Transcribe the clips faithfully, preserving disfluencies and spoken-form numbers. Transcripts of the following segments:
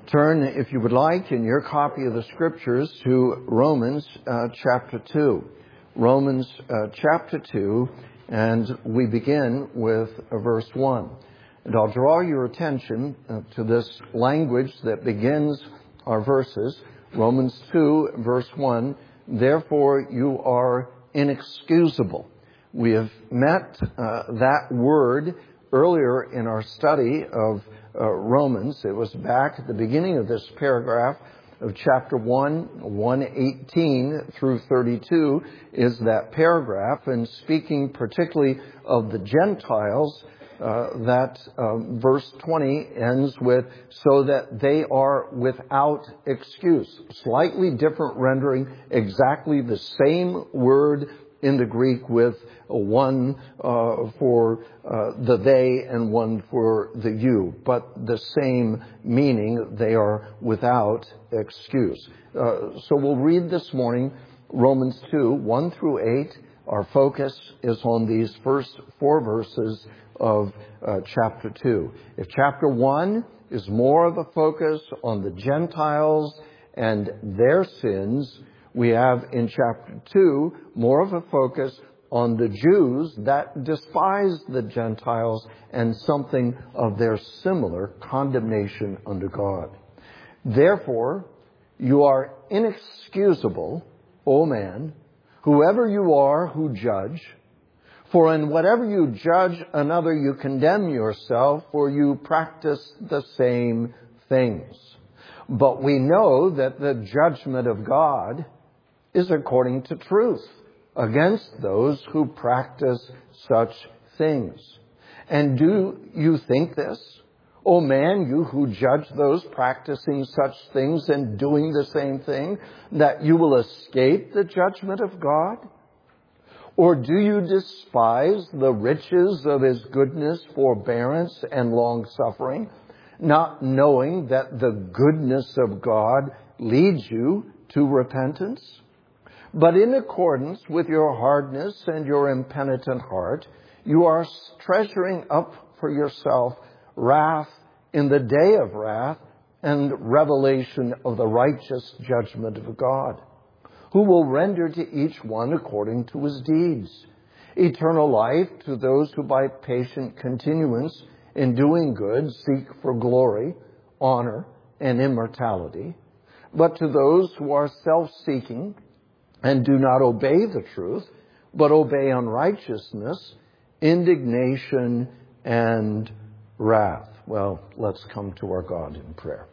Turn, if you would like, in your copy of the Scriptures to Romans uh, chapter two. Romans uh, chapter two, and we begin with uh, verse one. And I'll draw your attention uh, to this language that begins our verses. Romans two, verse one, therefore you are inexcusable. We have met uh, that word earlier in our study of uh, Romans. It was back at the beginning of this paragraph of chapter one, one eighteen through thirty-two is that paragraph, and speaking particularly of the Gentiles, uh, that uh, verse twenty ends with, so that they are without excuse. Slightly different rendering, exactly the same word in the Greek, with one uh, for uh, the they and one for the you, but the same meaning. They are without excuse. Uh, so we'll read this morning Romans two, one through eight. Our focus is on these first four verses of uh, chapter two. If chapter one is more of a focus on the Gentiles and their sins, we have in chapter two more of a focus on the Jews that despise the Gentiles and something of their similar condemnation under God. Therefore, you are inexcusable, O man, whoever you are who judge, for in whatever you judge another, you condemn yourself, for you practice the same things. But we know that the judgment of God is according to truth against those who practice such things. And do you think this, O man, you who judge those practicing such things and doing the same thing, that you will escape the judgment of God? Or do you despise the riches of his goodness, forbearance, and long-suffering, not knowing that the goodness of God leads you to repentance? But in accordance with your hardness and your impenitent heart, you are treasuring up for yourself wrath in the day of wrath and revelation of the righteous judgment of God, who will render to each one according to his deeds. Eternal life to those who by patient continuance in doing good seek for glory, honor, and immortality. But to those who are self-seeking and do not obey the truth, but obey unrighteousness, indignation, and wrath. Well, let's come to our God in prayer.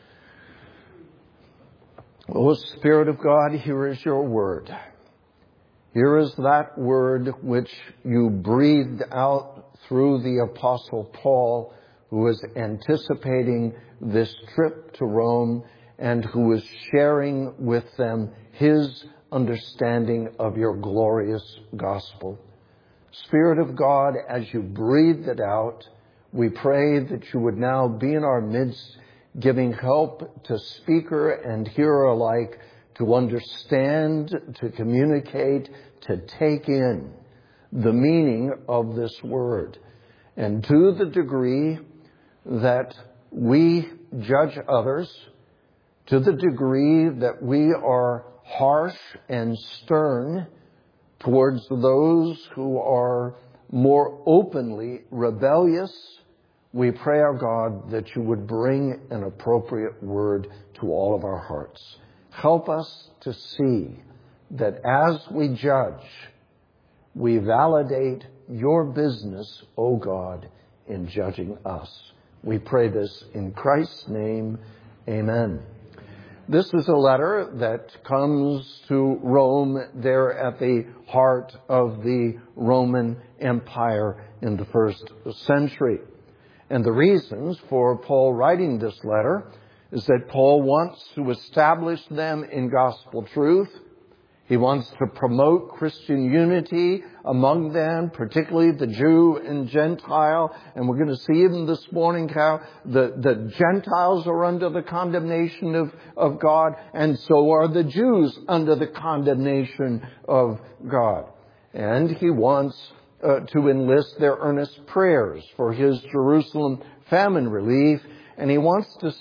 O Spirit of God, here is your word. Here is that word which you breathed out through the Apostle Paul, who is anticipating this trip to Rome and who is sharing with them his understanding of your glorious gospel. Spirit of God, as you breathed it out, we pray that you would now be in our midst, giving help to speaker and hearer alike to understand, to communicate, to take in the meaning of this word. And to the degree that we judge others, to the degree that we are harsh and stern towards those who are more openly rebellious, we pray, our God, that you would bring an appropriate word to all of our hearts. Help us to see that as we judge, we validate your business, O God, in judging us. We pray this in Christ's name. Amen. This is a letter that comes to Rome there at the heart of the Roman Empire in the first century. And the reasons for Paul writing this letter is that Paul wants to establish them in gospel truth. He wants to promote Christian unity among them, particularly the Jew and Gentile. And we're going to see even this morning how the, the Gentiles are under the condemnation of, of God, and so are the Jews under the condemnation of God. And he wants uh, to enlist their earnest prayers for his Jerusalem famine relief and he wants to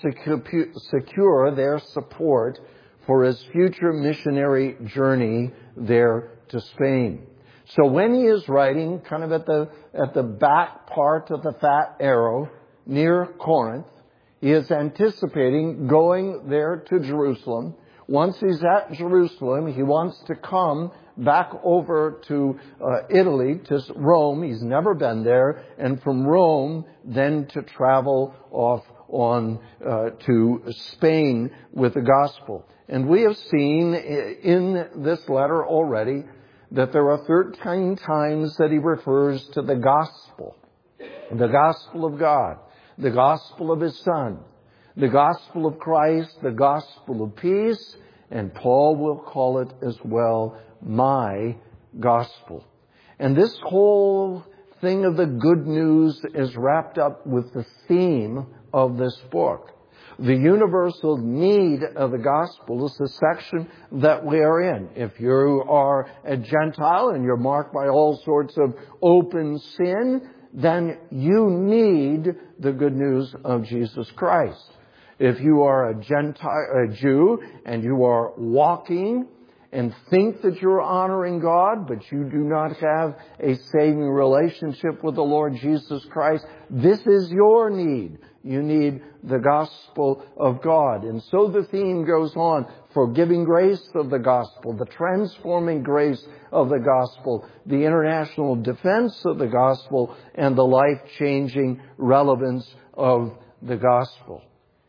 secure their support for his future missionary journey there to Spain. So when he is writing, kind of at the, at the back part of the fat arrow near Corinth, he is anticipating going there to Jerusalem. Once he's at Jerusalem, he wants to come back over to uh, Italy, to Rome. He's never been there. And from Rome, then to travel off on uh, to Spain with the gospel. And we have seen in this letter already that there are thirteen times that he refers to the gospel. The gospel of God, the gospel of his Son, the gospel of Christ, the gospel of peace, and Paul will call it as well, my gospel. And this whole thing of the good news is wrapped up with the theme of this book. The universal need of the gospel is the section that we are in. If you are a Gentile and you're marked by all sorts of open sin, then you need the good news of Jesus Christ. If you are a Gentile, a Jew, and you are walking and think that you're honoring God, but you do not have a saving relationship with the Lord Jesus Christ, this is your need. You need the gospel of God. And so the theme goes on, forgiving grace of the gospel, the transforming grace of the gospel, the international defense of the gospel, and the life-changing relevance of the gospel.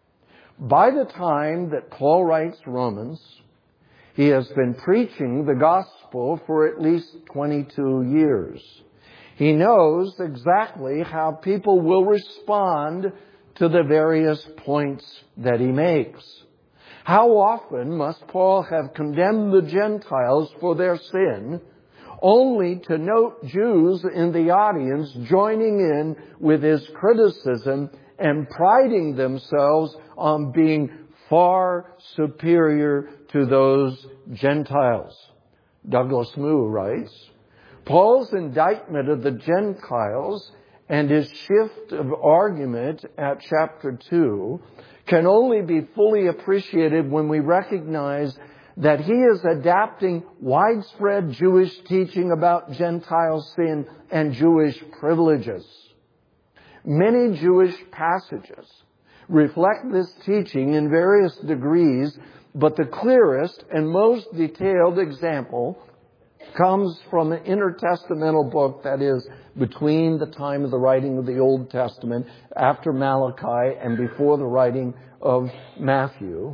By the time that Paul writes Romans, he has been preaching the gospel for at least twenty-two years. He knows exactly how people will respond to the various points that he makes. How often must Paul have condemned the Gentiles for their sin, only to note Jews in the audience joining in with his criticism and priding themselves on being far superior to those Gentiles? Douglas Moo writes, Paul's indictment of the Gentiles and his shift of argument at chapter two can only be fully appreciated when we recognize that he is adapting widespread Jewish teaching about Gentile sin and Jewish privileges. Many Jewish passages reflect this teaching in various degrees, but the clearest and most detailed example comes from an intertestamental book that is between the time of the writing of the Old Testament, after Malachi and before the writing of Matthew.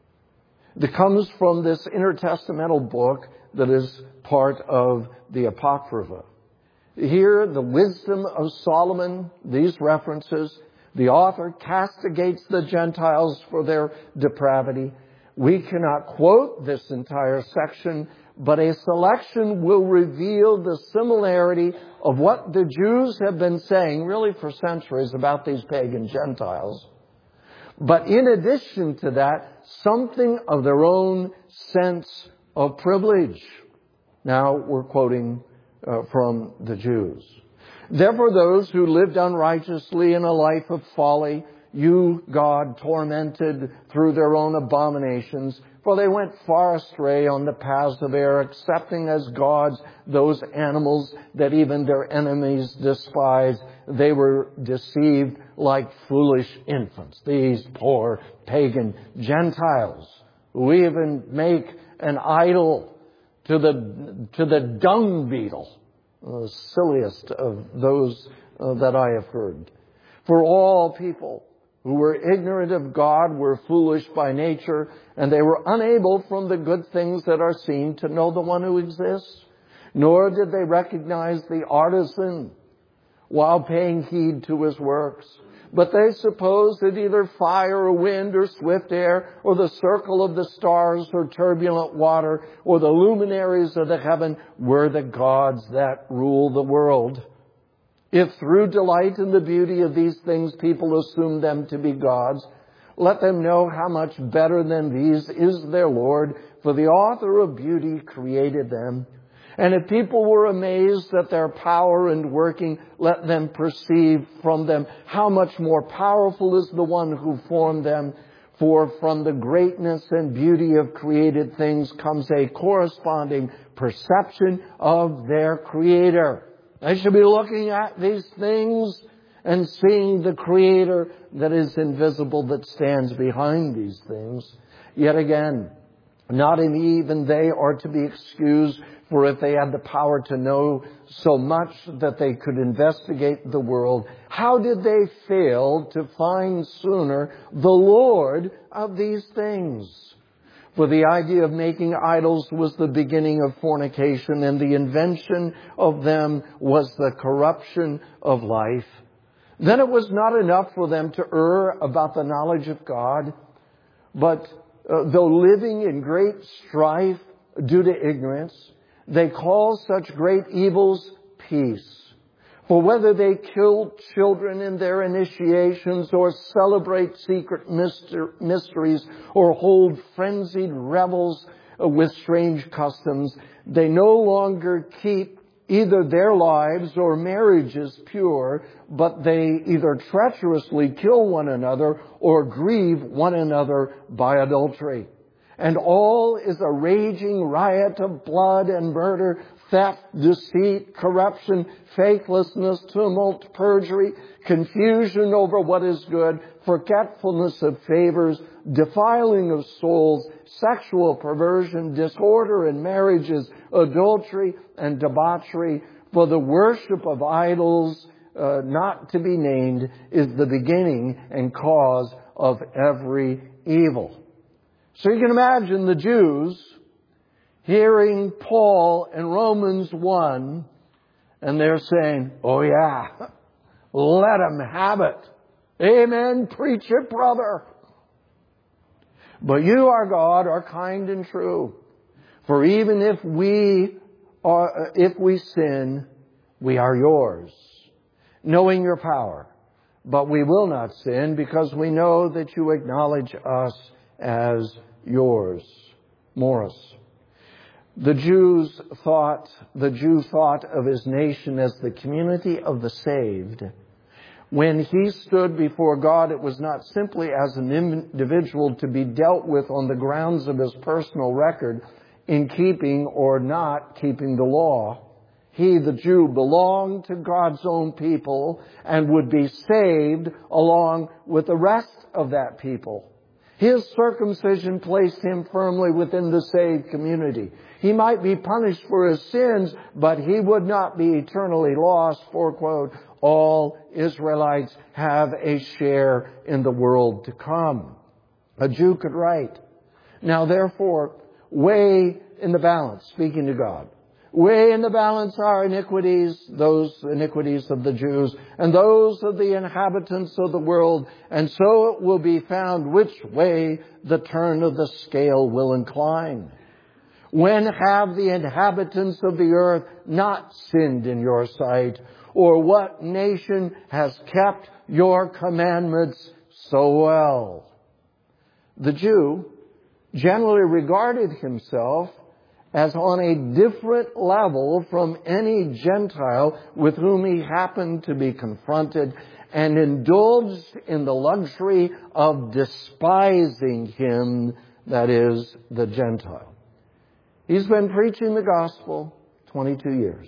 That comes from this intertestamental book that is part of the Apocrypha. Here, the wisdom of Solomon, these references, the author castigates the Gentiles for their depravity. We cannot quote this entire section, but a selection will reveal the similarity of what the Jews have been saying really for centuries about these pagan Gentiles. But in addition to that, something of their own sense of privilege. Now we're quoting uh, from the Jews. Therefore, those who lived unrighteously in a life of folly, you, God, tormented through their own abominations, for they went far astray on the paths of error, accepting as gods those animals that even their enemies despise. They were deceived like foolish infants. These poor pagan Gentiles who even make an idol to the, to the dung beetle, the silliest of those uh, that I have heard. For all people who were ignorant of God were foolish by nature, and they were unable from the good things that are seen to know the one who exists, nor did they recognize the artisan while paying heed to his works. But they supposed that either fire or wind or swift air or the circle of the stars or turbulent water or the luminaries of the heaven were the gods that rule the world. If through delight in the beauty of these things people assume them to be gods, let them know how much better than these is their Lord, for the author of beauty created them. And if people were amazed at their power and working, let them perceive from them how much more powerful is the one who formed them. For from the greatness and beauty of created things comes a corresponding perception of their Creator. They should be looking at these things and seeing the Creator that is invisible, that stands behind these things. Yet again, not even they are to be excused, for if they had the power to know so much that they could investigate the world, how did they fail to find sooner the Lord of these things? For the idea of making idols was the beginning of fornication, and the invention of them was the corruption of life. Then it was not enough for them to err about the knowledge of God, but uh, though living in great strife due to ignorance, they call such great evils peace. For whether they kill children in their initiations, or celebrate secret mysteries, or hold frenzied revels with strange customs, they no longer keep either their lives or marriages pure, but they either treacherously kill one another or grieve one another by adultery. And all is a raging riot of blood and murder, theft, deceit, corruption, faithlessness, tumult, perjury, confusion over what is good, forgetfulness of favors, defiling of souls, sexual perversion, disorder in marriages, adultery and debauchery. For the worship of idols, uh, not to be named, is the beginning and cause of every evil. So you can imagine the Jews hearing Paul in Romans one, and they're saying, oh yeah, let them have it. Amen, preach it, brother. But you, our God, are kind and true. For even if we are, if we sin, we are yours, knowing your power. But we will not sin, because we know that you acknowledge us as yours. Morris. The Jews thought, the Jew thought of his nation as the community of the saved. When he stood before God, it was not simply as an individual to be dealt with on the grounds of his personal record in keeping or not keeping the law. He, the Jew, belonged to God's own people and would be saved along with the rest of that people. His circumcision placed him firmly within the saved community. He might be punished for his sins, but he would not be eternally lost, for, quote, all Israelites have a share in the world to come. A Jew could write, now therefore, weigh in the balance, speaking to God, weigh in the balance our iniquities, those iniquities of the Jews, and those of the inhabitants of the world, and so it will be found which way the turn of the scale will incline. When have the inhabitants of the earth not sinned in your sight? Or what nation has kept your commandments so well? The Jew generally regarded himself as on a different level from any Gentile with whom he happened to be confronted, and indulged in the luxury of despising him, that is, the Gentile. He's been preaching the gospel twenty-two years.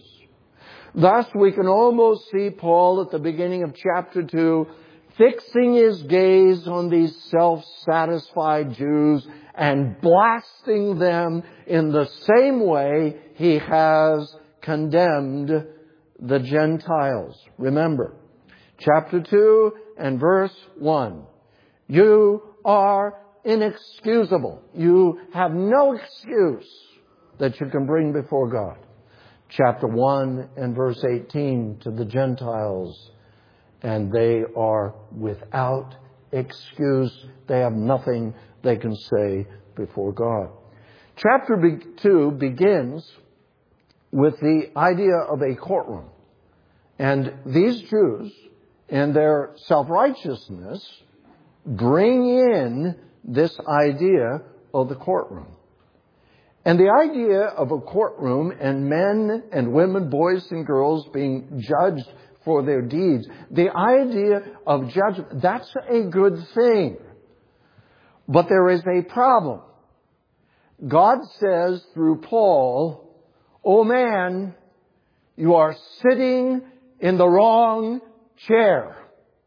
Thus, we can almost see Paul at the beginning of chapter two fixing his gaze on these self-satisfied Jews and blasting them in the same way he has condemned the Gentiles. Remember, chapter two and verse one. You are inexcusable. You have no excuse that you can bring before God. Chapter one and verse eighteen to the Gentiles. And they are without excuse. They have nothing they can say before God. Chapter two begins with the idea of a courtroom. And these Jews, in their self-righteousness, bring in this idea of the courtroom. And the idea of a courtroom and men and women, boys and girls being judged for their deeds, the idea of judgment, that's a good thing. But there is a problem. God says through Paul, "Oh man, you are sitting in the wrong chair.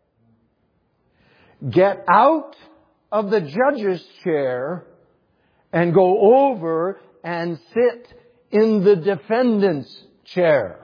Get out of the judge's chair and go over and sit in the defendant's chair.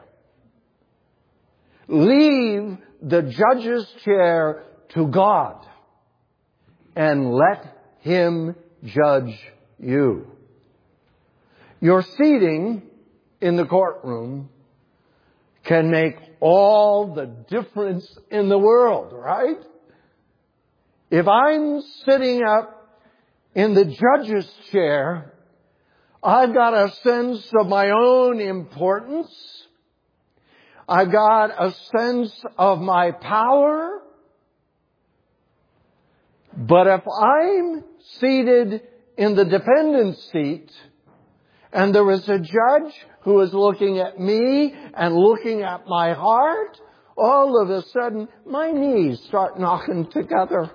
Leave the judge's chair to God and let Him judge you." Your seating in the courtroom can make all the difference in the world, right? If I'm sitting up in the judge's chair, I've got a sense of my own importance. I've got a sense of my power. But if I'm seated in the defendant's seat, and there is a judge who is looking at me and looking at my heart, all of a sudden my knees start knocking together.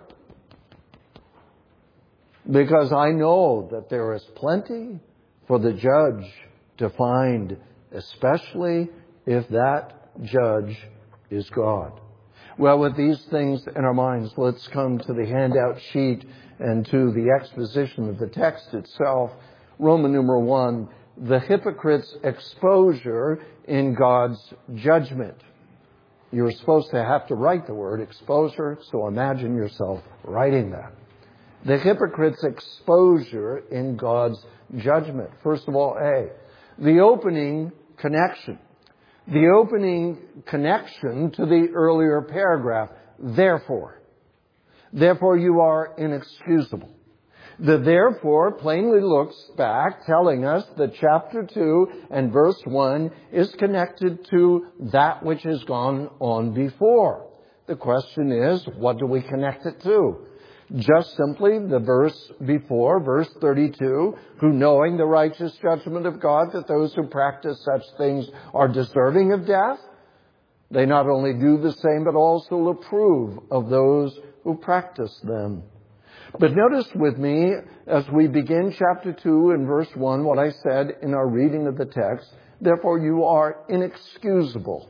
Because I know that there is plenty for the judge to find, especially if that judge is God. Well, with these things in our minds, let's come to the handout sheet and to the exposition of the text itself. Roman numeral one, the hypocrite's exposure in God's judgment. You're supposed to have to write the word exposure, so imagine yourself writing that. The hypocrite's exposure in God's judgment. First of all, A, the opening connection. The opening connection to the earlier paragraph. Therefore. Therefore you are inexcusable. The therefore plainly looks back, telling us that chapter two and verse one is connected to that which has gone on before. The question is, what do we connect it to? Just simply the verse before, verse thirty-two, who knowing the righteous judgment of God, that those who practice such things are deserving of death, they not only do the same, but also approve of those who practice them. But notice with me, as we begin chapter two and verse one, what I said in our reading of the text, therefore you are inexcusable.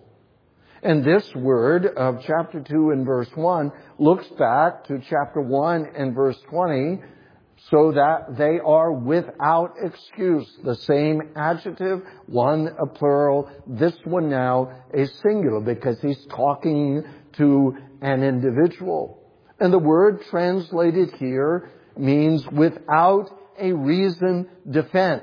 And this word of chapter two and verse one looks back to chapter one and verse twenty, so that they are without excuse. The same adjective, one a plural, this one now a singular, because he's talking to an individual. And the word translated here means without a reasoned defense.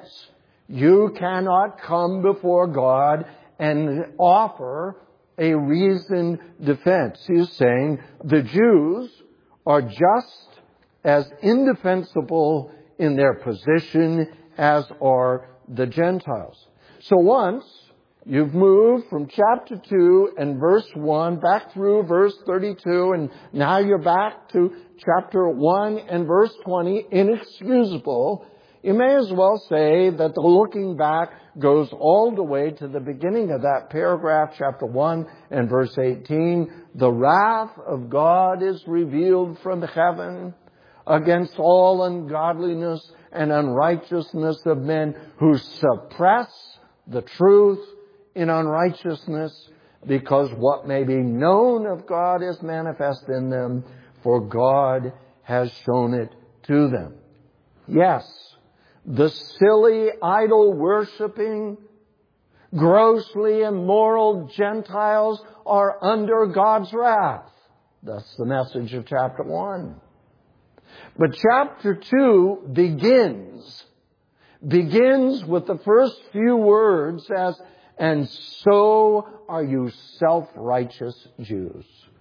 You cannot come before God and offer a reasoned defense. He's saying the Jews are just as indefensible in their position as are the Gentiles. So once you've moved from chapter two and verse one back through verse thirty-two, and now you're back to chapter one and verse twenty, inexcusable, you may as well say that the looking back goes all the way to the beginning of that paragraph, chapter one and verse eighteen. The wrath of God is revealed from heaven against all ungodliness and unrighteousness of men who suppress the truth in unrighteousness, because what may be known of God is manifest in them, for God has shown it to them. Yes, the silly, idol-worshipping, grossly immoral Gentiles are under God's wrath. That's the message of chapter one. But chapter two begins, begins with the first few words as, and so are you self-righteous Jews.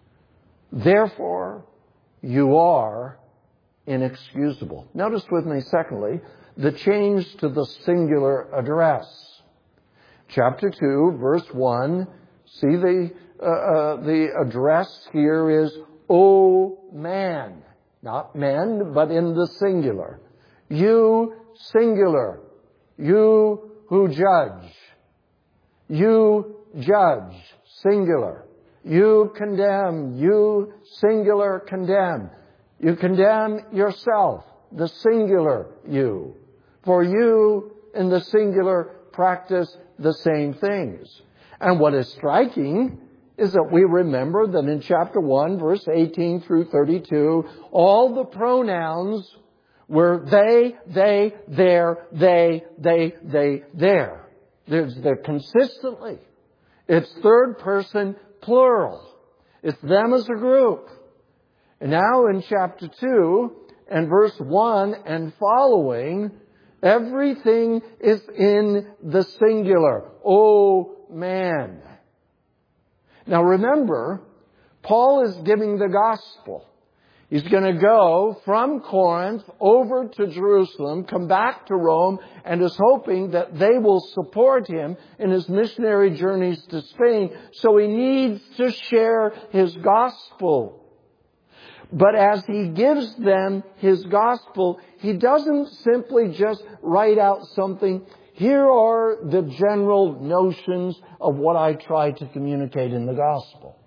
Therefore, you are inexcusable. Notice with me, secondly, the change to the singular address. Chapter two, verse one, see the, uh, uh, the address here is, O man. Not men, but in the singular. You, singular. you who judge. You judge, singular. You condemn, you singular condemn. You condemn yourself, the singular you. For you in the singular practice the same things. And what is striking is that we remember that in chapter one, verse eighteen through thirty-two, all the pronouns were they, they, their, they, they, they, their. There's, they're consistently. It's third person plural. It's them as a group. And now in chapter two and verse one and following, everything is in the singular. Oh, man. Now remember, Paul is giving the gospel. He's going to go from Corinth over to Jerusalem, come back to Rome, and is hoping that they will support him in his missionary journeys to Spain. So he needs to share his gospel. But as he gives them his gospel, he doesn't simply just write out something. Here are the general notions of what I try to communicate in the gospel.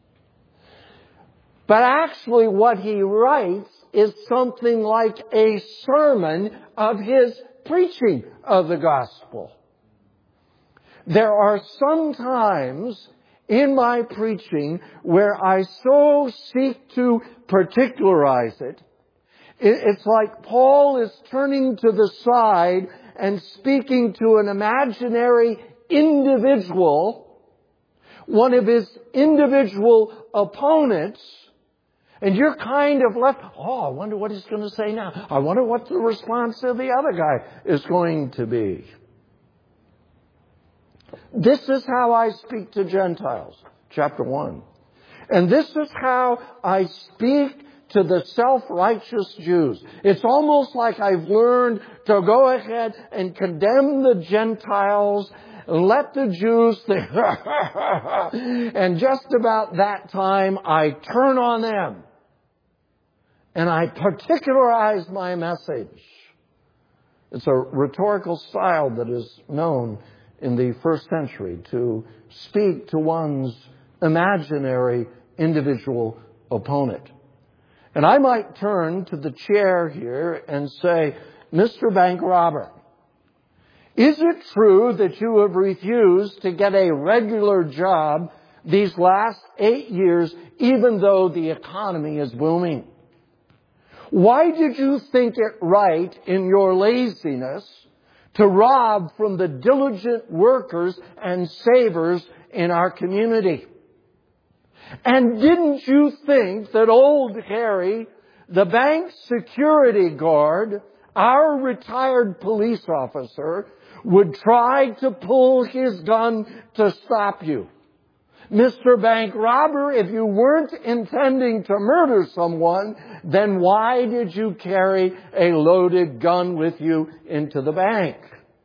But actually what he writes is something like a sermon of his preaching of the gospel. There are some times in my preaching where I so seek to particularize it. It's like Paul is turning to the side and speaking to an imaginary individual, one of his individual opponents, and you're kind of left, oh, I wonder what he's going to say now. I wonder what the response of the other guy is going to be. This is how I speak to Gentiles, chapter one. And this is how I speak to the self-righteous Jews. It's almost like I've learned to go ahead and condemn the Gentiles, let the Jews think, and just about that time I turn on them and I particularize my message. It's a rhetorical style that is known in the first century to speak to one's imaginary individual opponent. And I might turn to the chair here and say, Mister Bank Robber, is it true that you have refused to get a regular job these last eight years, even though the economy is booming? Why did you think it right in your laziness to rob from the diligent workers and savers in our community? And didn't you think that old Harry, the bank security guard, our retired police officer, would try to pull his gun to stop you? Mister Bank Robber, if you weren't intending to murder someone, then why did you carry a loaded gun with you into the bank?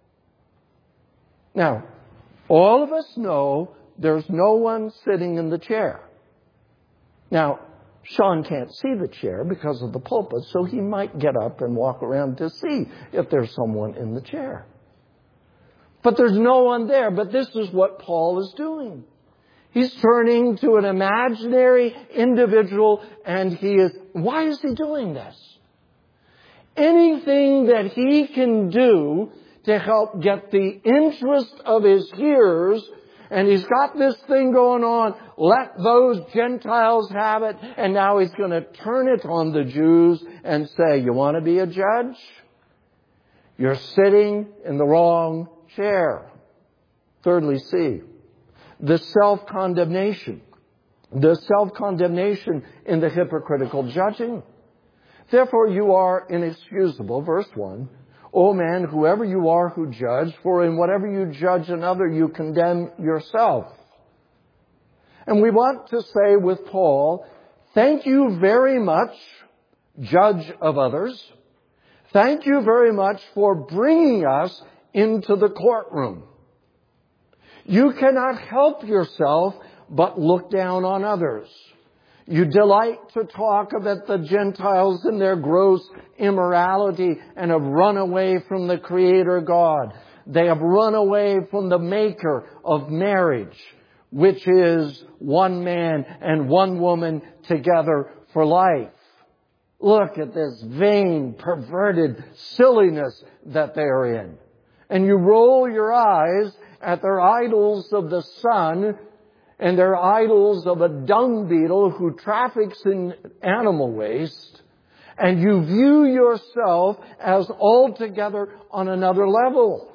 Now, all of us know there's no one sitting in the chair. Now, Sean can't see the chair because of the pulpit, so he might get up and walk around to see if there's someone in the chair. But there's no one there. But this is what Paul is doing. He's turning to an imaginary individual, and he is... Why is he doing this? Anything that he can do to help get the interest of his hearers, and he's got this thing going on, let those Gentiles have it, and now he's going to turn it on the Jews and say, you want to be a judge? You're sitting in the wrong chair. Thirdly, C, the self-condemnation. The self-condemnation in the hypocritical judging. Therefore you are inexcusable, verse one. O man, whoever you are who judge, for in whatever you judge another, you condemn yourself. And we want to say with Paul, thank you very much, judge of others. Thank you very much for bringing us into the courtroom. You cannot help yourself but look down on others. You delight to talk about the Gentiles and their gross immorality and have run away from the Creator God. They have run away from the maker of marriage, which is one man and one woman together for life. Look at this vain, perverted silliness that they're in. And you roll your eyes at their idols of the sun and their idols of a dung beetle who traffics in animal waste, and you view yourself as altogether on another level.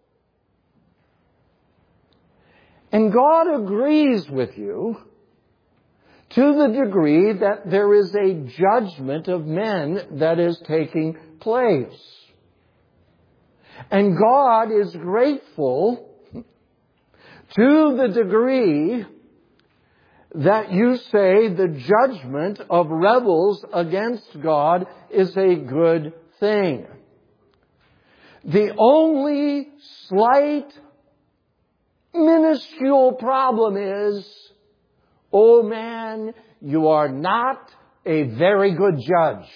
And God agrees with you to the degree that there is a judgment of men that is taking place. And God is grateful to the degree that you say the judgment of rebels against God is a good thing. The only slight, minuscule problem is, oh man, you are not a very good judge.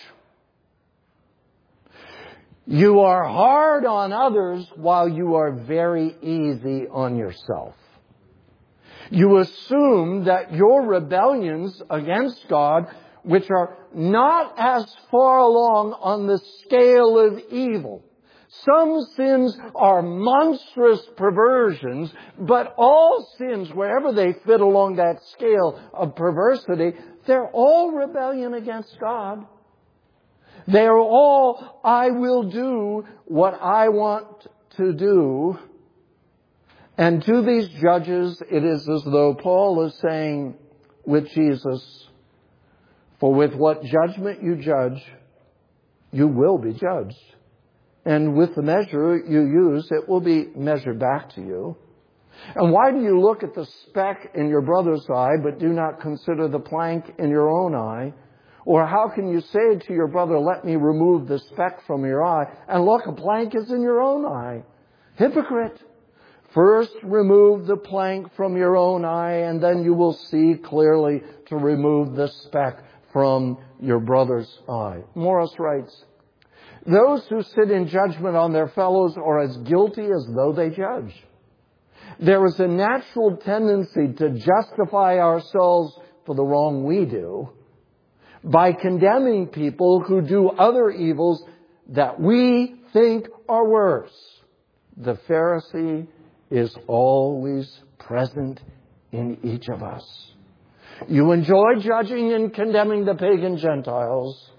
You are hard on others while you are very easy on yourself. You assume that your rebellions against God, which are not as far along on the scale of evil. Some sins are monstrous perversions, but all sins, wherever they fit along that scale of perversity, they're all rebellion against God. They're all, I will do what I want to do. And to these judges, it is as though Paul is saying with Jesus, for with what judgment you judge, you will be judged. And with the measure you use, it will be measured back to you. And why do you look at the speck in your brother's eye, but do not consider the plank in your own eye? Or how can you say to your brother, let me remove the speck from your eye, and look, a plank is in your own eye? Hypocrite! First remove the plank from your own eye, and then you will see clearly to remove the speck from your brother's eye. Morris writes, those who sit in judgment on their fellows are as guilty as though they judge. There is a natural tendency to justify ourselves for the wrong we do by condemning people who do other evils that we think are worse. The Pharisee is always present in each of us. You enjoy judging and condemning the pagan Gentiles,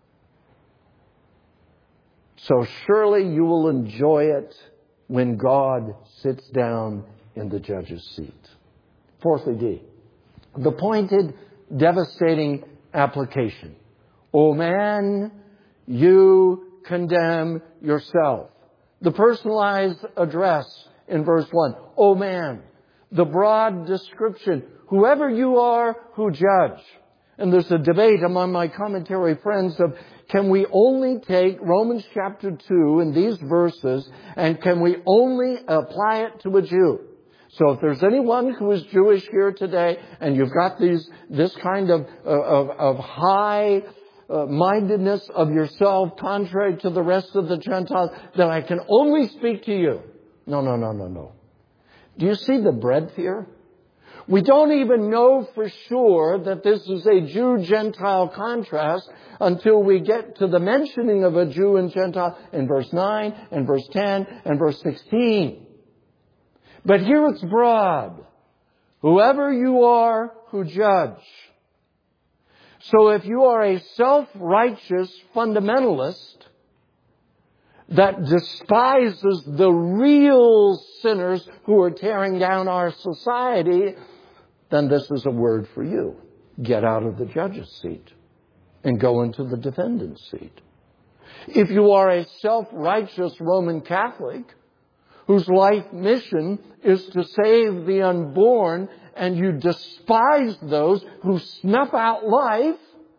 so surely you will enjoy it when God sits down in the judge's seat. Fourthly, D, the pointed, devastating application. Oh man, you condemn yourself. The personalized address in verse one. Oh man. The broad description. Whoever you are who judge. And there's a debate among my commentary friends of, can we only take Romans chapter two and these verses, and can we only apply it to a Jew? So if there's anyone who is Jewish here today, and you've got these this kind of of, of high uh, mindedness of yourself, contrary to the rest of the Gentiles, then I can only speak to you. No, no, no, no, no. Do you see the breadth here? We don't even know for sure that this is a Jew-Gentile contrast until we get to the mentioning of a Jew and Gentile in verse nine and verse ten and verse sixteen. But here it's broad. Whoever you are who judge. So if you are a self-righteous fundamentalist that despises the real sinners who are tearing down our society, then this is a word for you. Get out of the judge's seat and go into the defendant's seat. If you are a self-righteous Roman Catholic whose life mission is to save the unborn, and you despise those who snuff out life,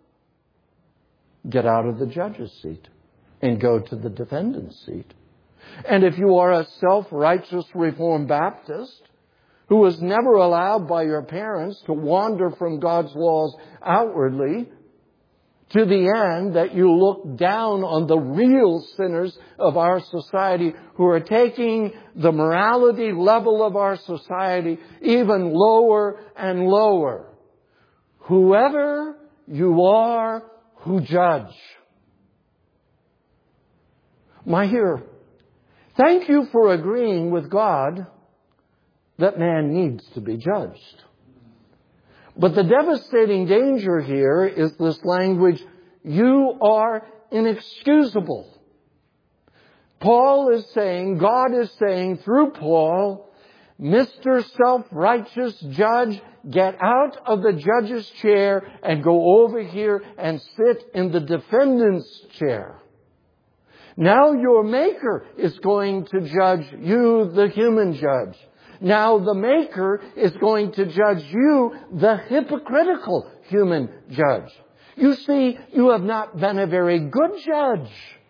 get out of the judge's seat and go to the defendant's seat. And if you are a self-righteous Reformed Baptist who was never allowed by your parents to wander from God's laws outwardly, to the end that you look down on the real sinners of our society who are taking the morality level of our society even lower and lower. Whoever you are who judge. My hearer, thank you for agreeing with God that man needs to be judged. But the devastating danger here is this language, you are inexcusable. Paul is saying, God is saying through Paul, Mister Self-Righteous Judge, get out of the judge's chair and go over here and sit in the defendant's chair. Now your Maker is going to judge you, the human judge. Now the Maker is going to judge you, the hypocritical human judge. You see, you have not been a very good judge.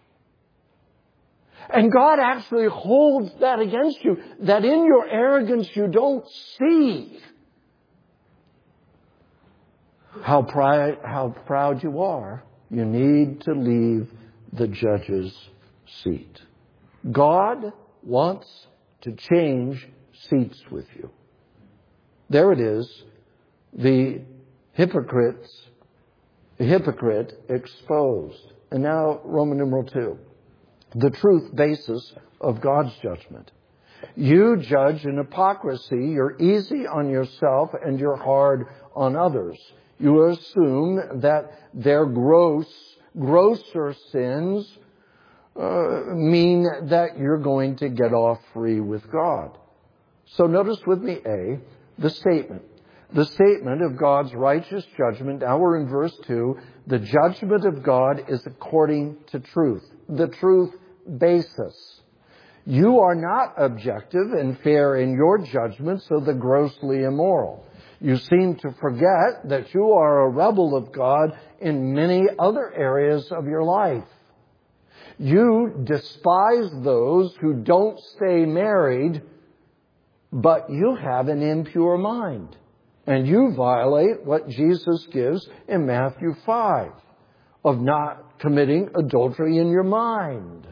And God actually holds that against you, that in your arrogance you don't see how, pri- how proud you are. You need to leave the judge's seat. God wants to change seats with you. There it is, the hypocrites, the hypocrite exposed. And now Roman numeral two, the truth basis of God's judgment. You judge in hypocrisy. You're easy on yourself and you're hard on others. You assume that their gross, grosser sins uh, mean that you're going to get off free with God. So notice with me A, the statement. The statement of God's righteous judgment. Now we're in verse two. The judgment of God is according to truth. The truth basis. You are not objective and fair in your judgments of the grossly immoral. You seem to forget that you are a rebel of God in many other areas of your life. You despise those who don't stay married, but you have an impure mind. And you violate what Jesus gives in Matthew five of not committing adultery in your mind.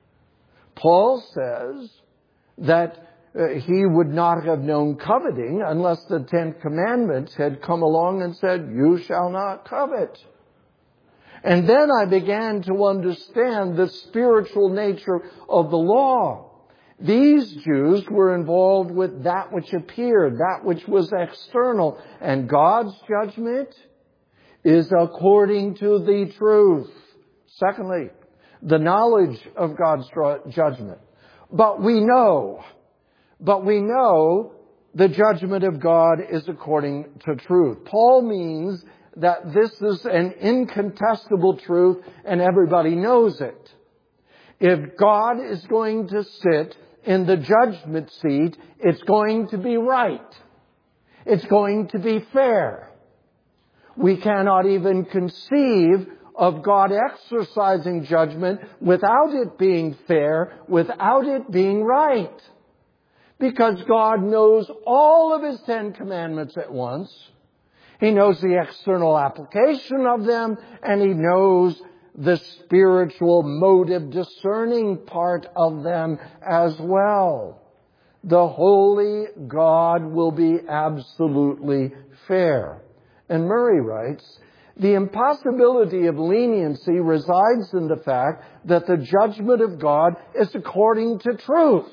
Paul says that uh, he would not have known coveting unless the Ten Commandments had come along and said, you shall not covet. And then I began to understand the spiritual nature of the law. These Jews were involved with that which appeared, that which was external. And God's judgment is according to the truth. Secondly, the knowledge of God's judgment. But we know, but we know the judgment of God is according to truth. Paul means that this is an incontestable truth and everybody knows it. If God is going to sit in the judgment seat, it's going to be right. It's going to be fair. We cannot even conceive of God exercising judgment without it being fair, without it being right. Because God knows all of His Ten Commandments at once. He knows the external application of them, and He knows the spiritual motive discerning part of them as well. The holy God will be absolutely fair. And Murray writes, the impossibility of leniency resides in the fact that the judgment of God is according to truth.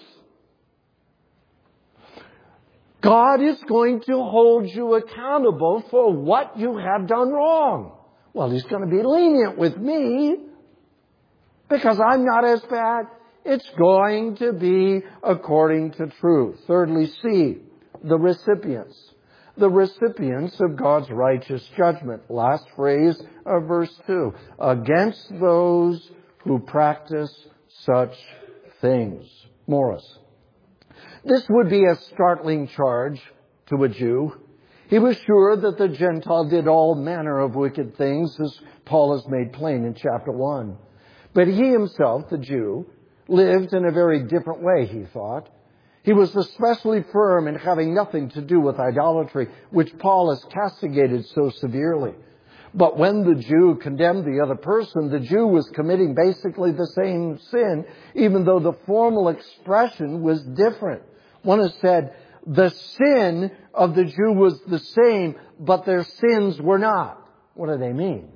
God is going to hold you accountable for what you have done wrong. Well, He's going to be lenient with me because I'm not as bad. It's going to be according to truth. Thirdly, C, the recipients. The recipients of God's righteous judgment. Last phrase of verse two. Against those who practice such things. Morris. This would be a startling charge to a Jew. He was sure that the Gentile did all manner of wicked things, as Paul has made plain in chapter one. But he himself, the Jew, lived in a very different way, he thought. He was especially firm in having nothing to do with idolatry, which Paul has castigated so severely. But when the Jew condemned the other person, the Jew was committing basically the same sin, even though the formal expression was different. One has said, the sin of the Jew was the same, but their sins were not. What do they mean?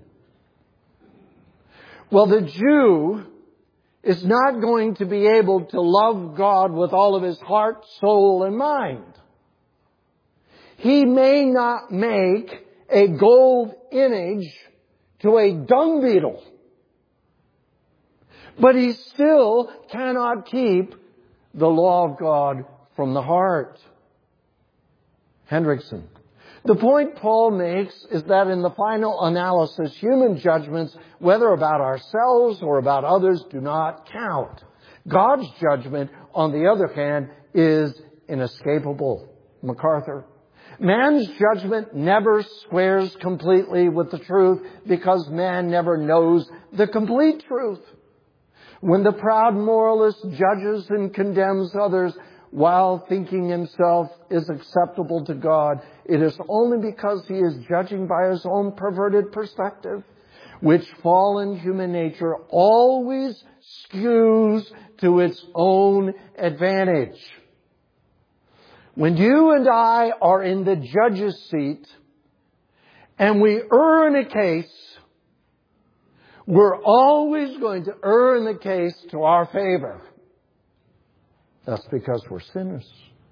Well, the Jew is not going to be able to love God with all of his heart, soul, and mind. He may not make a gold image to a dung beetle, but he still cannot keep the law of God from the heart. Hendrickson. The point Paul makes is that in the final analysis, human judgments, whether about ourselves or about others, do not count. God's judgment, on the other hand, is inescapable. MacArthur. Man's judgment never squares completely with the truth because man never knows the complete truth. When the proud moralist judges and condemns others while thinking himself is acceptable to God, it is only because he is judging by his own perverted perspective, which fallen human nature always skews to its own advantage. When you and I are in the judge's seat and we earn a case, we're always going to earn the case to our favor. That's because we're sinners.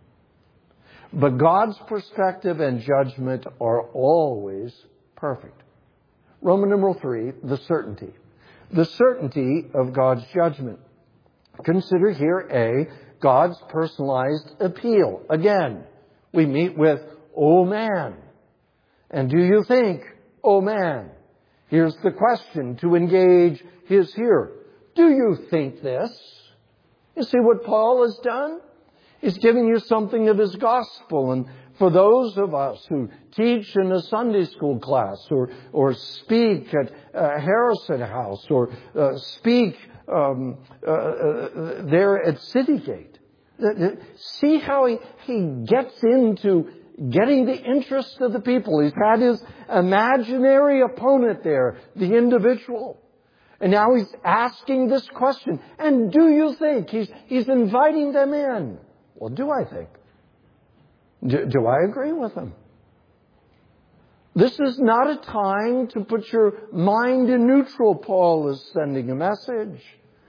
But God's perspective and judgment are always perfect. Roman numeral three, the certainty. The certainty of God's judgment. Consider here A, God's personalized appeal. Again, we meet with, oh man. And do you think, oh man? Here's the question to engage his hearer. Do you think this? You see what Paul has done? He's giving you something of his gospel. And for those of us who teach in a Sunday school class or, or speak at uh, Harrison House or uh, speak um, uh, uh, there at Citygate, see how he, he gets into getting the interest of the people. He's had his imaginary opponent there, the individual. And now he's asking this question. And do you think? He's, he's inviting them in. Well, do I think? Do, do I agree with him? This is not a time to put your mind in neutral. Paul is sending a message.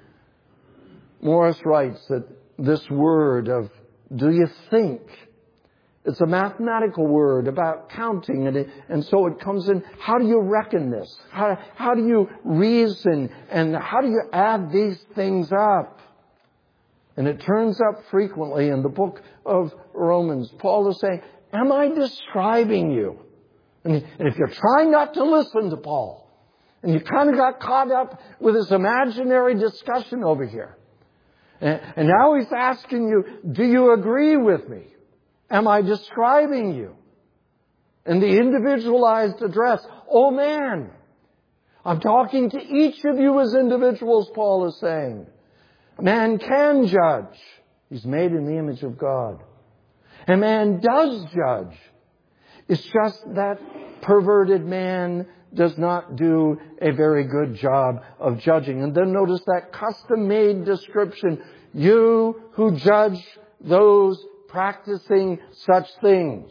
Morris writes that this word of do you think, it's a mathematical word about counting, and, it, and so it comes in, how do you reckon this? How, how do you reason? And how do you add these things up? And it turns up frequently in the book of Romans. Paul is saying, am I describing you? And, and if you're trying not to listen to Paul, and you kind of got caught up with this imaginary discussion over here, and, and now he's asking you, do you agree with me? Am I describing you? In the individualized address, oh man, I'm talking to each of you as individuals, Paul is saying. Man can judge. He's made in the image of God. And man does judge. It's just that perverted man does not do a very good job of judging. And then notice that custom-made description. You who judge those practicing such things.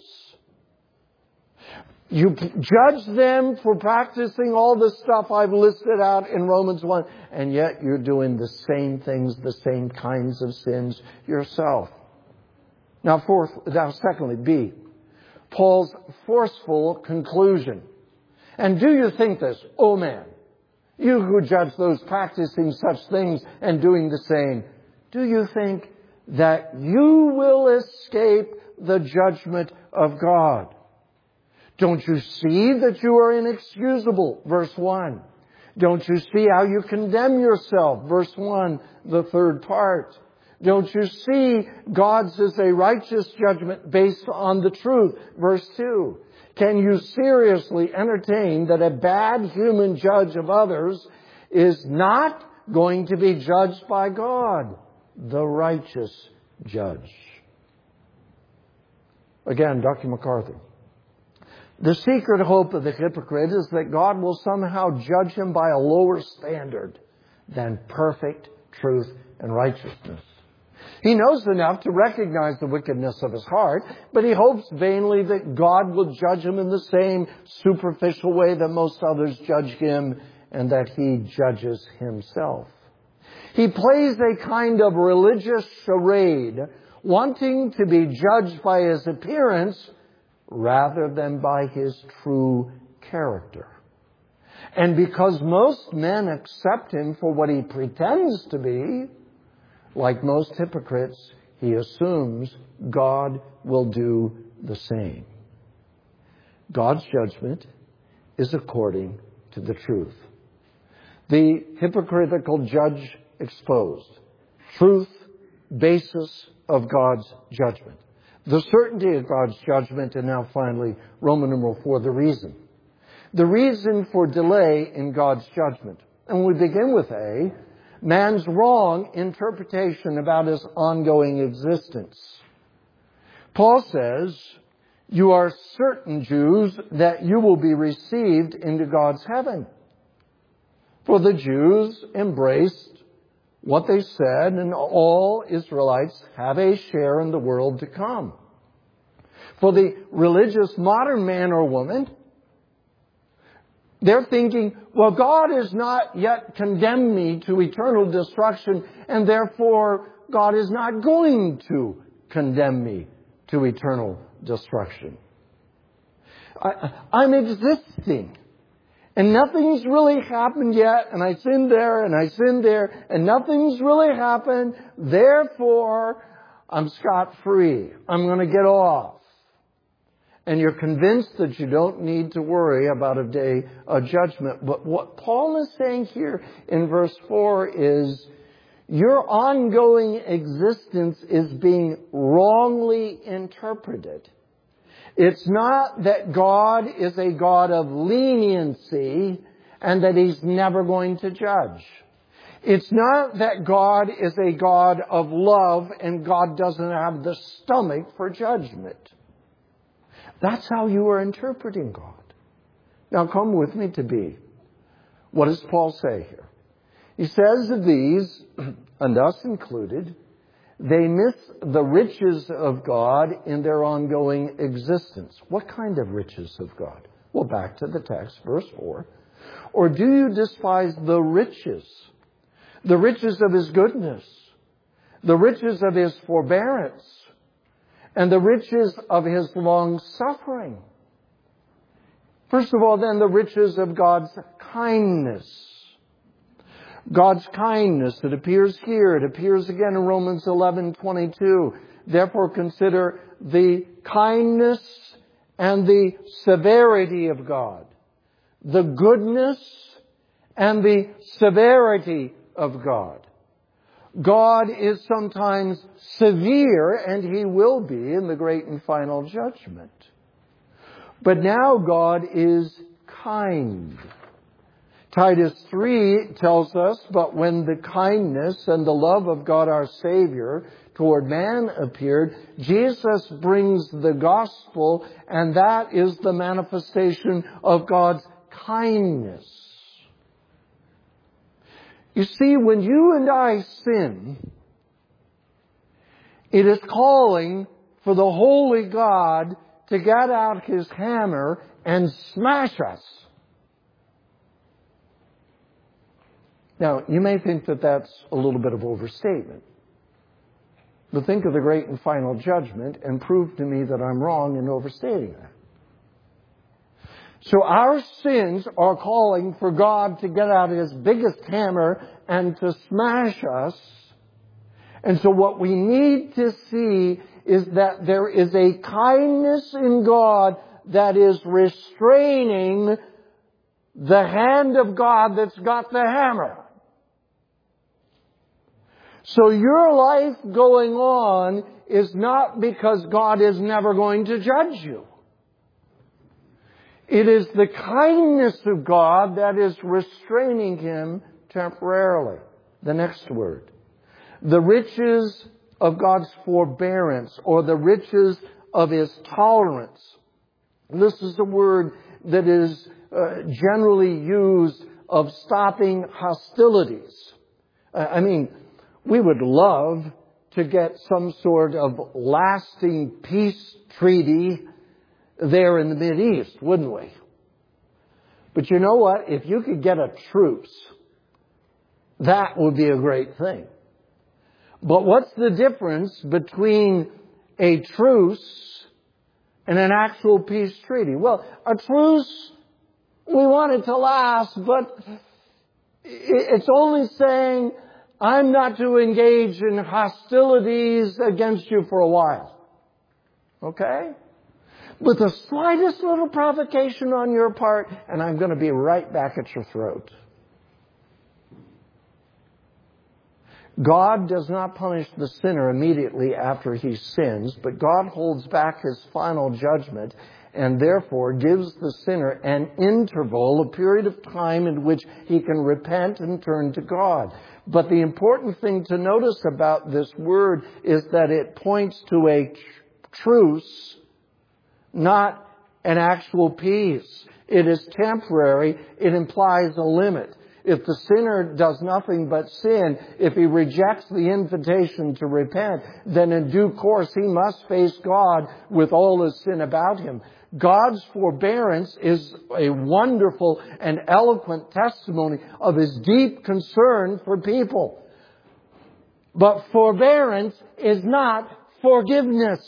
You judge them for practicing all the stuff I've listed out in Romans one, and yet you're doing the same things, the same kinds of sins yourself. Now, fourth, now secondly, B, Paul's forceful conclusion. And do you think this, oh man, you who judge those practicing such things and doing the same, do you think that you will escape the judgment of God? Don't you see that you are inexcusable? Verse one. Don't you see how you condemn yourself? Verse one, the third part. Don't you see God's is a righteous judgment based on the truth? Verse two. Can you seriously entertain that a bad human judge of others is not going to be judged by God, the righteous judge? Again, Doctor MacArthur. The secret hope of the hypocrite is that God will somehow judge him by a lower standard than perfect truth and righteousness. He knows enough to recognize the wickedness of his heart, but he hopes vainly that God will judge him in the same superficial way that most others judge him and that he judges himself. He plays a kind of religious charade, wanting to be judged by his appearance rather than by his true character. And because most men accept him for what he pretends to be, like most hypocrites, he assumes God will do the same. God's judgment is according to the truth. The hypocritical judge exposed. Truth, basis of God's judgment. The certainty of God's judgment, and now finally, Roman numeral four, the reason. The reason for delay in God's judgment. And we begin with A, man's wrong interpretation about his ongoing existence. Paul says, you are certain, Jews, that you will be received into God's heaven. For the Jews embraced what they said, and all Israelites have a share in the world to come. For the religious modern man or woman, they're thinking, well, God has not yet condemned me to eternal destruction, and therefore God is not going to condemn me to eternal destruction. I, I'm existing. And nothing's really happened yet, and I sinned there, and I sinned there, and nothing's really happened. Therefore, I'm scot-free. I'm going to get off. And you're convinced that you don't need to worry about a day of judgment. But what Paul is saying here in verse four is, your ongoing existence is being wrongly interpreted. It's not that God is a God of leniency and that He's never going to judge. It's not that God is a God of love and God doesn't have the stomach for judgment. That's how you are interpreting God. Now come with me to B. What does Paul say here? He says of these, and us included, they miss the riches of God in their ongoing existence. What kind of riches of God? Well, back to the text, verse four. Or do you despise the riches? The riches of His goodness, the riches of His forbearance, and the riches of His long suffering. First of all, then, the riches of God's kindness. God's kindness, it appears here, it appears again in Romans eleven twenty-two. Therefore consider the kindness and the severity of God. The goodness and the severity of God. God is sometimes severe, and He will be in the great and final judgment. But now God is kind. Titus three tells us, but when the kindness and the love of God our Savior toward man appeared, Jesus brings the gospel, and that is the manifestation of God's kindness. You see, when you and I sin, it is calling for the holy God to get out His hammer and smash us. Now, you may think that that's a little bit of overstatement. But think of the great and final judgment and prove to me that I'm wrong in overstating that. So our sins are calling for God to get out His biggest hammer and to smash us. And so what we need to see is that there is a kindness in God that is restraining the hand of God that's got the hammer. So your life going on is not because God is never going to judge you. It is the kindness of God that is restraining Him temporarily. The next word. The riches of God's forbearance, or the riches of His tolerance. This is a word that is uh, generally used of stopping hostilities. Uh, I mean, we would love to get some sort of lasting peace treaty there in the Mideast, wouldn't we? But you know what? If you could get a truce, that would be a great thing. But what's the difference between a truce and an actual peace treaty? Well, a truce, we want it to last, but it's only saying, I'm not to engage in hostilities against you for a while. Okay? With the slightest little provocation on your part, and I'm going to be right back at your throat. God does not punish the sinner immediately after he sins, but God holds back His final judgment and therefore gives the sinner an interval, a period of time in which he can repent and turn to God. But the important thing to notice about this word is that it points to a truce, not an actual peace. It is temporary. It implies a limit. If the sinner does nothing but sin, if he rejects the invitation to repent, then in due course he must face God with all his sin about him. God's forbearance is a wonderful and eloquent testimony of His deep concern for people. But forbearance is not forgiveness.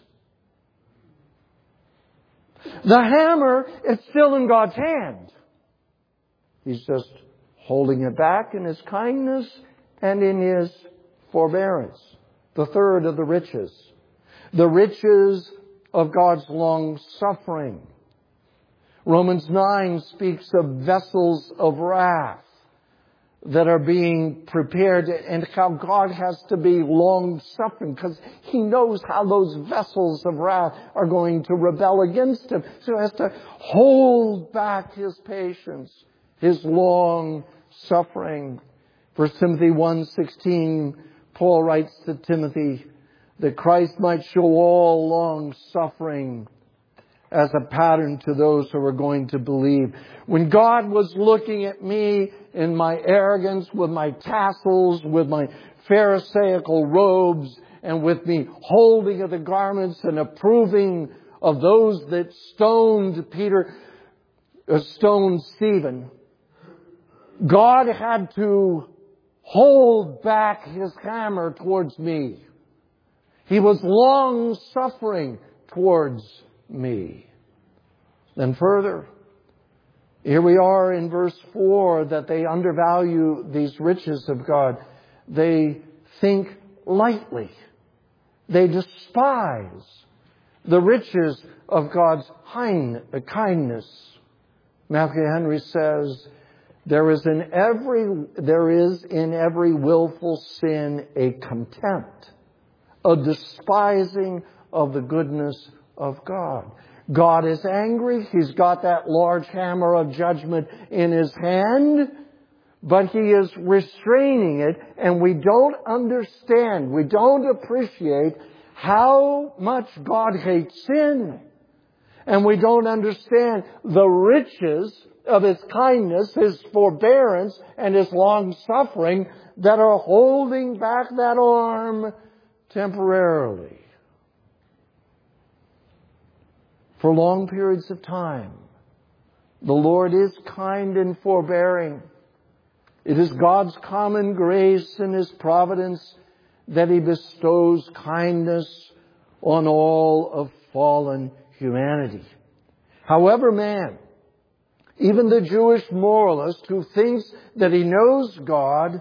The hammer is still in God's hand. He's just holding it back in His kindness and in His forbearance. The third of the riches. The riches of God's long suffering. Romans nine speaks of vessels of wrath that are being prepared, and how God has to be long suffering because He knows how those vessels of wrath are going to rebel against Him. So He has to hold back His patience, His long suffering. First Timothy one sixteen, Paul writes to Timothy that Christ might show all long suffering as a pattern to those who are going to believe. When God was looking at me in my arrogance, with my tassels, with my pharisaical robes, and with me holding of the garments and approving of those that stoned Peter, uh, stoned Stephen, God had to hold back His hammer towards me. He was long suffering towards me. Then further, here we are in verse four, that they undervalue these riches of God. They think lightly. They despise the riches of God's kindness. Matthew Henry says, There is in every, there is in every willful sin a contempt, a despising of the goodness of God. God is angry. He's got that large hammer of judgment in His hand, but He is restraining it, and we don't understand, we don't appreciate how much God hates sin. And we don't understand the riches of His kindness, His forbearance, and His long suffering that are holding back that arm temporarily. For long periods of time, the Lord is kind and forbearing. It is God's common grace and His providence that He bestows kindness on all of fallen humanity. However, man, even the Jewish moralist who thinks that he knows God,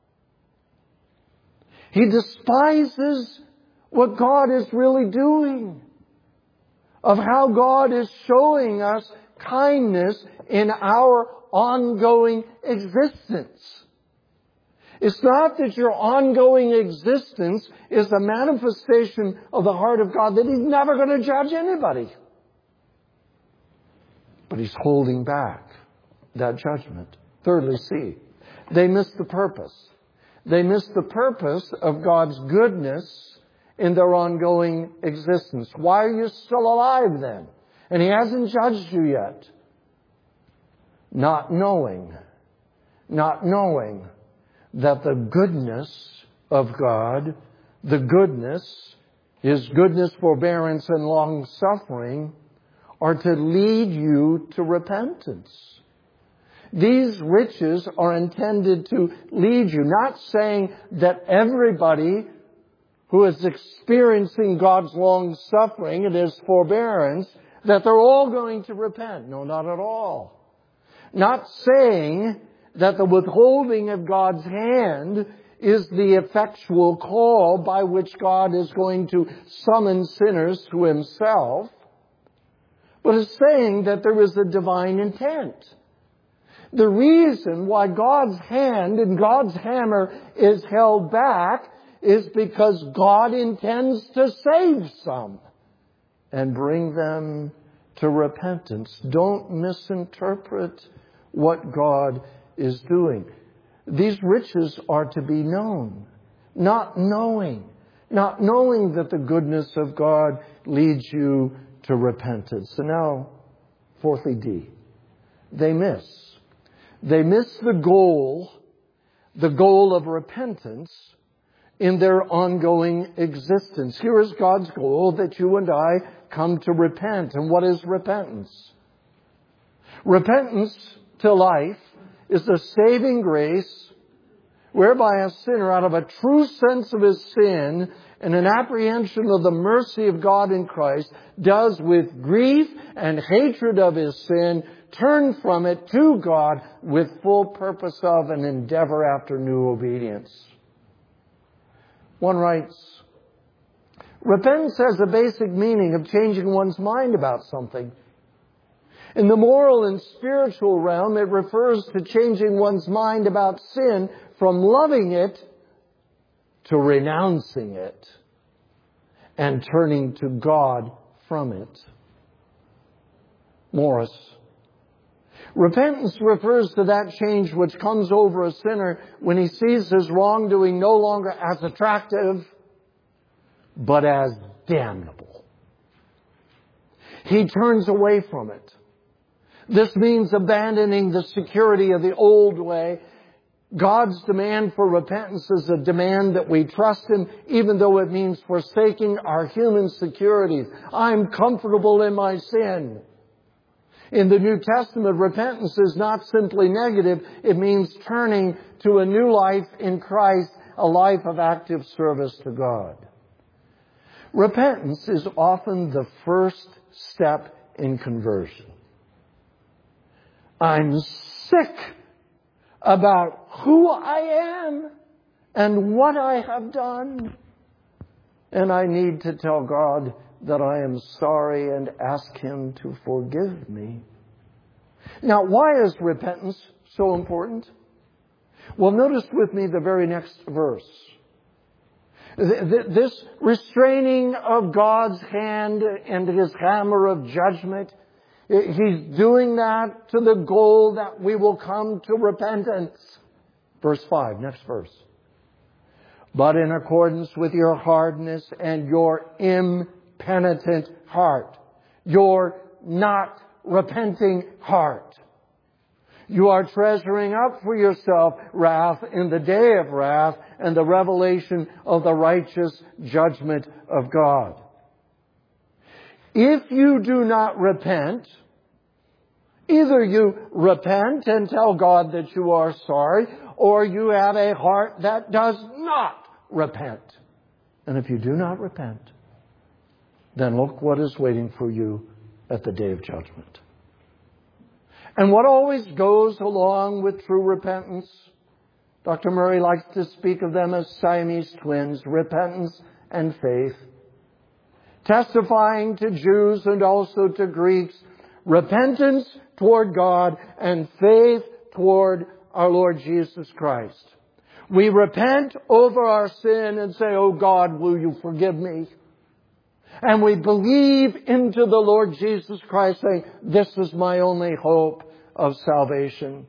he despises what God is really doing, of how God is showing us kindness in our ongoing existence. It's not that your ongoing existence is a manifestation of the heart of God, that He's never going to judge anybody. But He's holding back that judgment. Thirdly, see, they miss the purpose. They miss the purpose of God's goodness in their ongoing existence. Why are you still alive then? And He hasn't judged you yet. Not knowing, not knowing that the goodness of God, the goodness, His goodness, forbearance, and long-suffering, are to lead you to repentance. These riches are intended to lead you, not saying that everybody who is experiencing God's long-suffering and His forbearance, that they're all going to repent. No, not at all. Not saying that the withholding of God's hand is the effectual call by which God is going to summon sinners to Himself, but is saying that there is a divine intent. The reason why God's hand and God's hammer is held back is because God intends to save some and bring them to repentance. Don't misinterpret what God is doing. These riches are to be known, not knowing, not knowing that the goodness of God leads you to repentance. So now, fourthly, D, they miss. They miss the goal, the goal of repentance in their ongoing existence. Here is God's goal, that you and I come to repent. And what is repentance? Repentance to life is the saving grace whereby a sinner, out of a true sense of his sin and an apprehension of the mercy of God in Christ, does with grief and hatred of his sin turn from it to God with full purpose of and endeavor after new obedience. One writes, repentance has a basic meaning of changing one's mind about something. In the moral and spiritual realm, it refers to changing one's mind about sin from loving it to renouncing it and turning to God from it. Morris. Repentance refers to that change which comes over a sinner when he sees his wrongdoing no longer as attractive, but as damnable. He turns away from it. This means abandoning the security of the old way. God's demand for repentance is a demand that we trust Him, even though it means forsaking our human securities. I'm comfortable in my sin. In the New Testament, repentance is not simply negative. It means turning to a new life in Christ, a life of active service to God. Repentance is often the first step in conversion. I'm sick about who I am and what I have done. And I need to tell God that I am sorry and ask Him to forgive me. Now, why is repentance so important? Well, notice with me the very next verse. This restraining of God's hand and His hammer of judgment, He's doing that to the goal that we will come to repentance. Verse five, next verse. But in accordance with your hardness and your impenitent heart, your not repenting heart, you are treasuring up for yourself wrath in the day of wrath and the revelation of the righteous judgment of God. If you do not repent, either you repent and tell God that you are sorry, or you have a heart that does not repent. And if you do not repent, then look what is waiting for you at the day of judgment. And what always goes along with true repentance? Doctor Murray likes to speak of them as Siamese twins, repentance and faith. Testifying to Jews and also to Greeks, repentance toward God and faith toward our Lord Jesus Christ. We repent over our sin and say, oh God, will you forgive me? And we believe into the Lord Jesus Christ, saying, this is my only hope of salvation.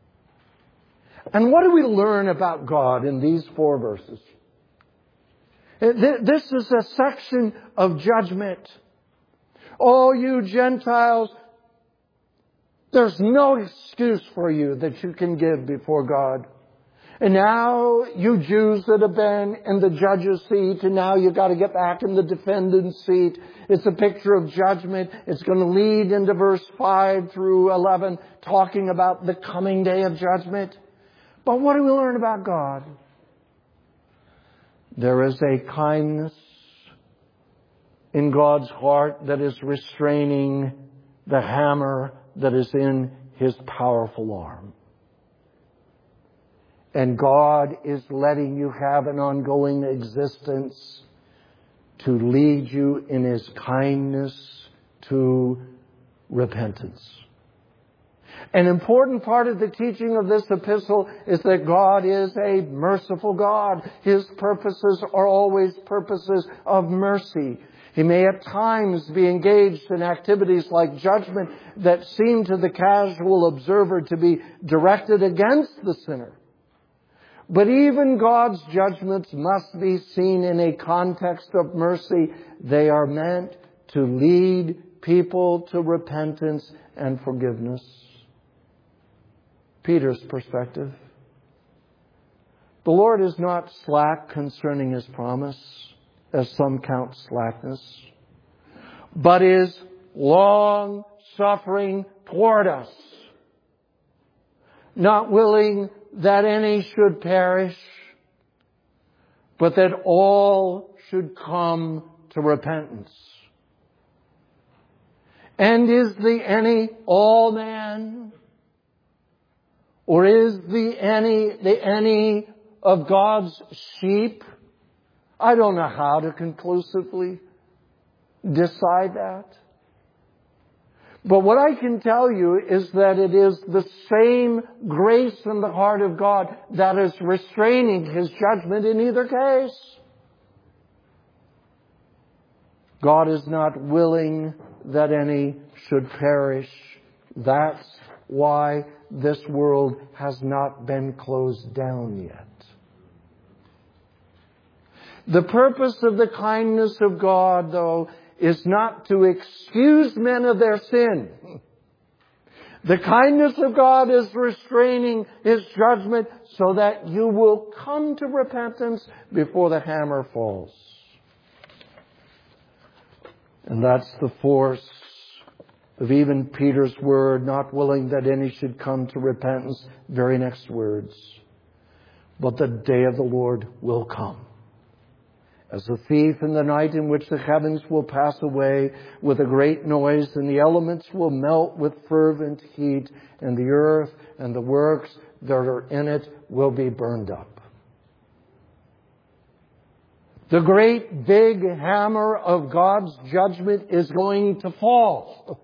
And what do we learn about God in these four verses? This is a section of judgment. Oh, you Gentiles, there's no excuse for you that you can give before God. And now you Jews that have been in the judge's seat, and now you've got to get back in the defendant's seat. It's a picture of judgment. It's going to lead into verse five through eleven, talking about the coming day of judgment. But what do we learn about God? There is a kindness in God's heart that is restraining the hammer that is in His powerful arm. And God is letting you have an ongoing existence to lead you in His kindness to repentance. An important part of the teaching of this epistle is that God is a merciful God. His purposes are always purposes of mercy. He may at times be engaged in activities like judgment that seem to the casual observer to be directed against the sinner. But even God's judgments must be seen in a context of mercy. They are meant to lead people to repentance and forgiveness. Peter's perspective. The Lord is not slack concerning His promise, as some count slackness, but is long-suffering toward us, not willing that any should perish, but that all should come to repentance. And is the any all man? Or is the any the any of God's sheep? I don't know how to conclusively decide that. But what I can tell you is that it is the same grace in the heart of God that is restraining His judgment in either case. God is not willing that any should perish. That's why this world has not been closed down yet. The purpose of the kindness of God, though, is not to excuse men of their sin. The kindness of God is restraining His judgment so that you will come to repentance before the hammer falls. And that's the force of even Peter's word, not willing that any should come to repentance. Very next words. But the day of the Lord will come. As a thief in the night, in which the heavens will pass away with a great noise, and the elements will melt with fervent heat, and the earth and the works that are in it will be burned up. The great big hammer of God's judgment is going to fall.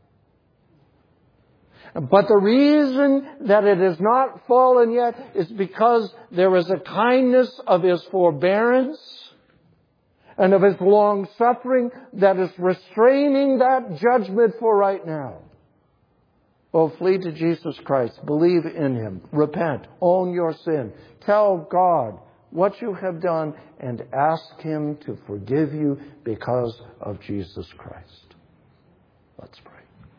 But the reason that it has not fallen yet is because there is a kindness of His forbearance and of His long-suffering that is restraining that judgment for right now. Oh, flee to Jesus Christ. Believe in Him. Repent. Own your sin. Tell God what you have done and ask Him to forgive you because of Jesus Christ. Let's pray.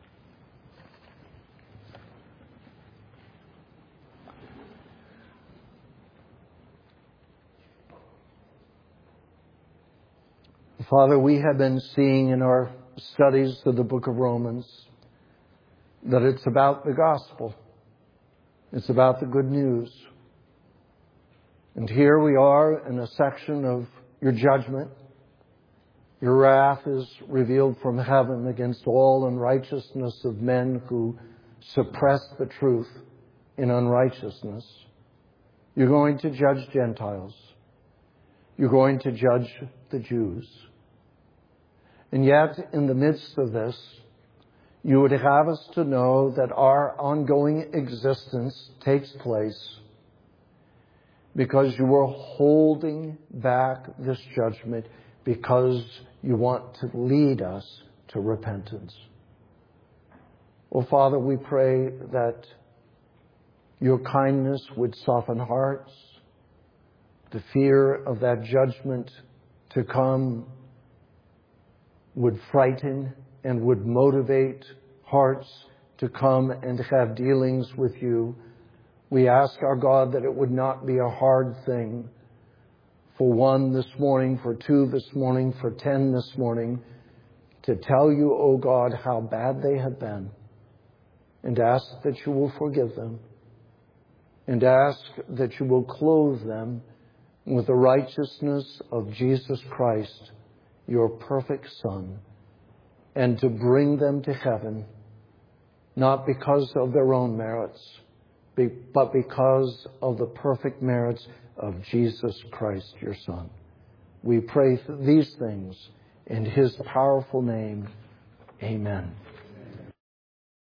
Father, we have been seeing in our studies of the book of Romans that it's about the gospel. It's about the good news. And here we are in a section of your judgment. Your wrath is revealed from heaven against all unrighteousness of men who suppress the truth in unrighteousness. You're going to judge Gentiles. You're going to judge the Jews. And yet, in the midst of this, you would have us to know that our ongoing existence takes place because you are holding back this judgment because you want to lead us to repentance. Oh, Father, we pray that your kindness would soften hearts. The fear of that judgment to come would frighten and would motivate hearts to come and have dealings with you. We ask our God that it would not be a hard thing for one this morning, for two this morning, for ten this morning, to tell you, O God, how bad they have been, and ask that you will forgive them, and ask that you will clothe them with the righteousness of Jesus Christ, your perfect Son, and to bring them to heaven, not because of their own merits, but because of the perfect merits of Jesus Christ, your Son. We pray these things in His powerful name. Amen.